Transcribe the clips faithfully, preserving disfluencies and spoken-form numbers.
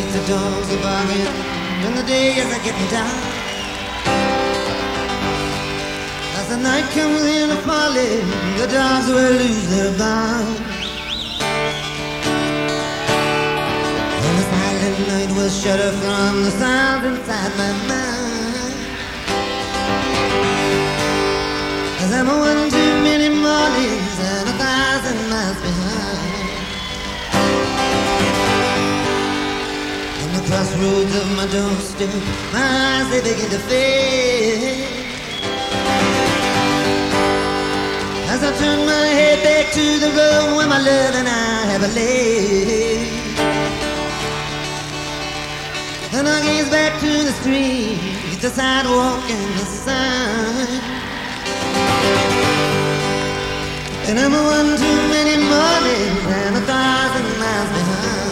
the dogs are barking and the days are getting dark. As the night comes in a falling, the dogs will lose their bound. And the silent night will shudder from the sound inside my mind. As I'm one too many mornings and a thousand miles behind. On the crossroads of my doorstep, my eyes they begin to fade. As I turn my head back to the road where my love and I have laid. And I gaze back to the street, the sidewalk and the sign. And I'm one too many mornings and a thousand miles behind.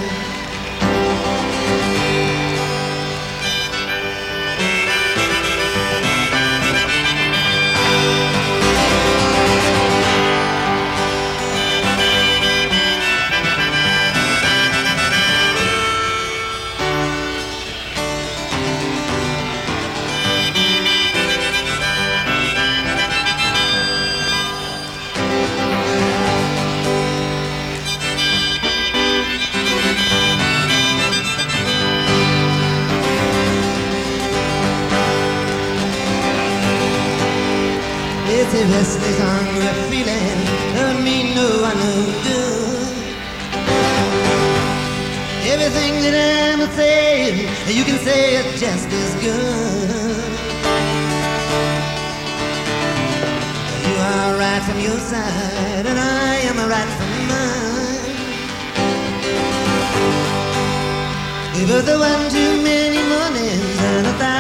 It's a restless, hungry feeling, don't mean no one no good. Everything that I'm saying, you can say it just as good. You are right from your side, and I am right from mine. We both have one too many mornings and a thousand